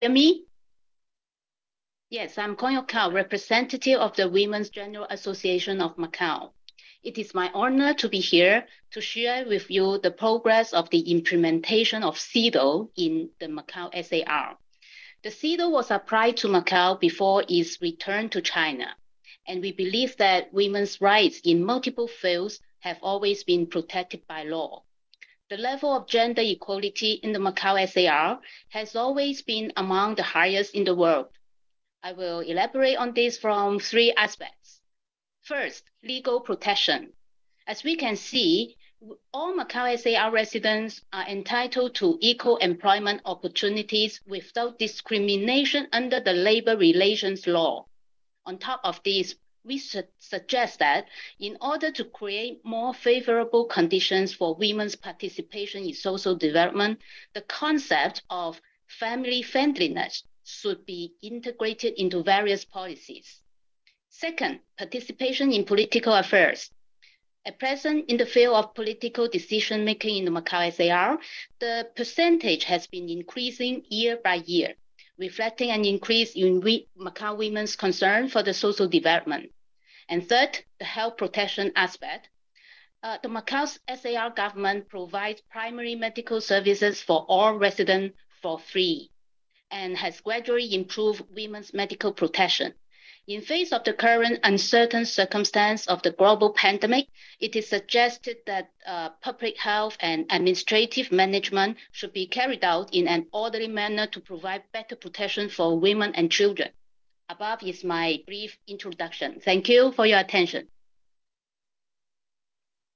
Hear me? Yes, I'm Koyo Kao, representative of the Women's General Association of Macau. It is my honor to be here to share with you the progress of the implementation of CEDAW in the Macau SAR. The CEDAW was applied to Macau before its return to China, and we believe that women's rights in multiple fields have always been protected by law. The level of gender equality in the Macau SAR has always been among the highest in the world. I will elaborate on this from three aspects. First, legal protection. As we can see, all Macau SAR residents are entitled to equal employment opportunities without discrimination under the labor relations law. On top of this, we suggest that in order to create more favorable conditions for women's participation in social development, the concept of family friendliness should be integrated into various policies. Second, participation in political affairs. At present, in the field of political decision making in the Macau SAR, the percentage has been increasing year by year, reflecting an increase in Macau women's concern for the social development. And third, the health protection aspect. The Macau's SAR government provides primary medical services for all residents for free and has gradually improved women's medical protection. In face of the current uncertain circumstance of the global pandemic, it is suggested that public health and administrative management should be carried out in an orderly manner to provide better protection for women and children. Above is my brief introduction. Thank you for your attention.